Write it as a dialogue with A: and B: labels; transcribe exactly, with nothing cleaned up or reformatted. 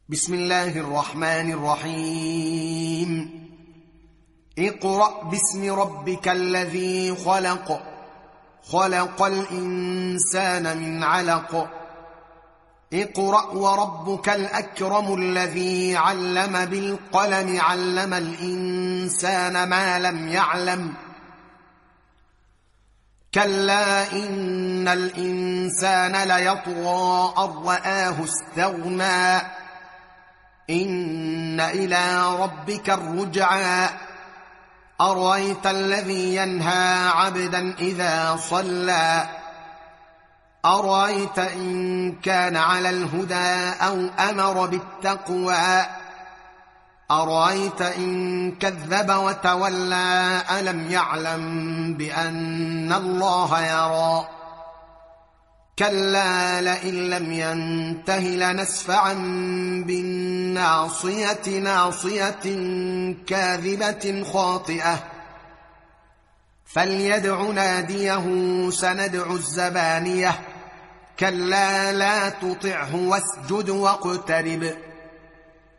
A: بسم الله الرحمن الرحيم. اقرأ باسم ربك الذي خلق خلق الإنسان من علق اقرأ وربك الأكرم الذي علم بالقلم علم الإنسان ما لم يعلم كلا إن الإنسان ليطغى أن رآه استغنى إن إلى ربك الرجعى أرأيت الذي ينهى عبدا إذا صلى أرأيت إن كان على الهدى أو أمر بالتقوى أرأيت إن كذب وتولى ألم يعلم بأن الله يرى كلا لئن لم ينته لنسفعا بالناصية ناصية كاذبة خاطئة فليدع ناديه سندع الزبانية كلا لا تطعه واسجد واقترب